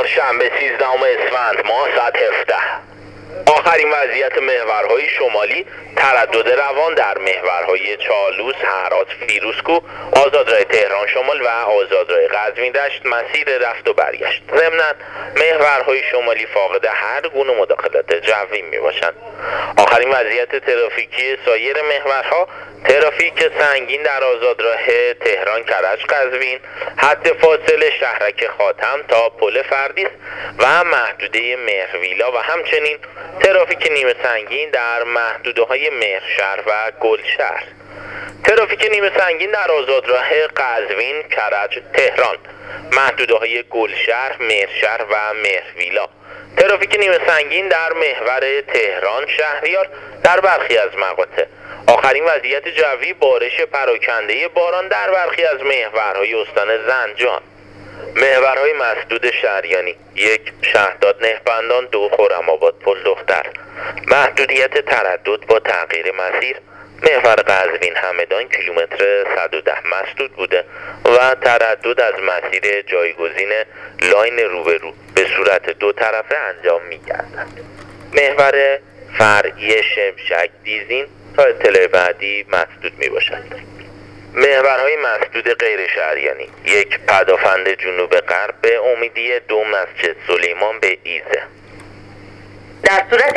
چهارشنبه 13 اسفند ماه ساعت 17. آخرین وضعیت محورهای شمالی: تردد روان در محورهای چالوس، هرات، فیروزکوه، آزادراه تهران شمال و آزادراه قزوین دشت مسیر رفت و برگشت. ضمناً محورهای شمالی فاقد هر گونه مداخلات جوی می باشند. آخرین وضعیت ترافیکی سایر محورها: ترافیک سنگین در آزادراه تهران کرج قزوین، حد فاصل شهرک خاتم تا پل فردیس و محدوده مهرویلا و همچنین ترافیک نیمه سنگین در محدوده‌های مهرشهر و گلشهر. ترافیک نیمه سنگین در آزادراه قزوین کرج تهران، محدوده‌های گلشهر، مهرشهر و مهرویلا. ترافیک نیمه سنگین در محور تهران شهریار در برخی از مقاطع. آخرین وضعیت جوی: بارش پراکنده باران در برخی از محورهای استان زنجان. محورهای مسدود شهریانی: 1 شهداد نهبندان، 2 خرم‌آباد پل دختر. محدودیت تردد با تغییر مسیر: محور قزوین همدان کیلومتر 110 مسدود بوده و تردد از مسیر جایگزین لاین روبرو به صورت دو طرفه انجام می‌گردد. محور فرعی شمشک دیزین تا اطلاع بعدی مسدود میباشد. محورهای مسدود غیر شهریانی: 1 پدافند جنوب غرب به امیدیه، 2 مسجد سلیمان به ایزه. در صورت